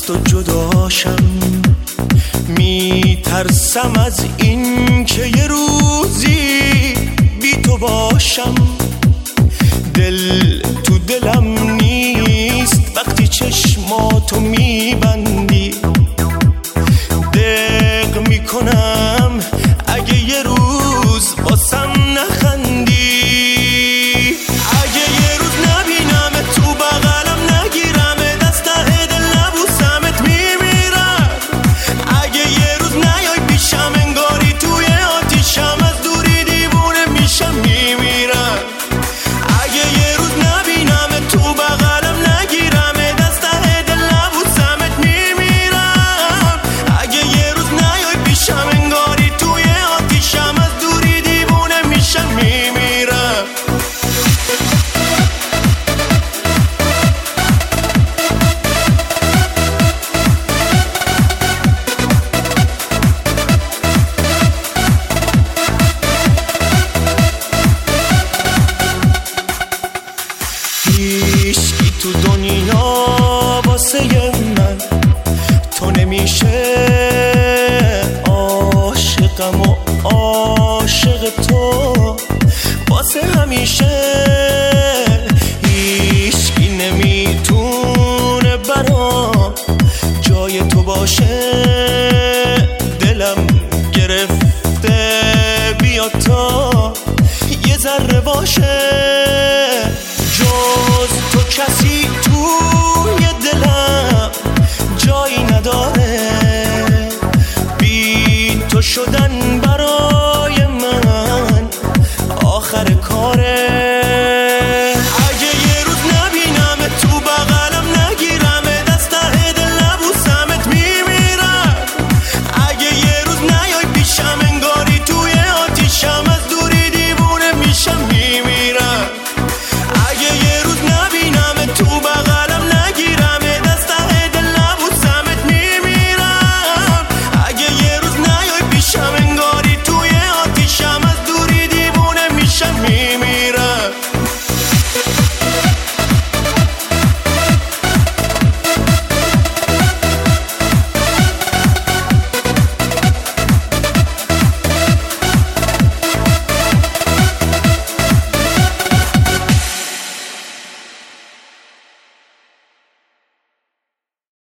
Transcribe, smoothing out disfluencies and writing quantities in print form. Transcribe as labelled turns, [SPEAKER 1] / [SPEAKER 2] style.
[SPEAKER 1] تو جداشم، میترسم از این که یه روزی بی تو باشم. دل تو دلم نیست وقتی چشماتو میبندی، دق میکنم اگه یه روز واسم نخندی. اگه یه روز نبینم تو بغلم نگیرم دست ته دل نبوسمت میمیرم. اگه یه روز نیای پیشم انگاری توی آتیشم، از دوری دیوونه میشم میمیرم. اگه یه روز نبینم تو بغلم نگیرم دست ته دل نبوسمت میمیرم. اگه یه روز نیای پیشم انگاری توی آتیشم، از دوری دیوونه میشم میمیرم. هیچکی تو دنیا واسه من تو نمیشه، عاشقم و عاشق تو واسه همیشه. هیچکی نمیتونه برام جای تو باشه، دلم گرفته بیا تا یه ذره باشه. جز تو کسی توی دلم جایی نداره، بی تو شدم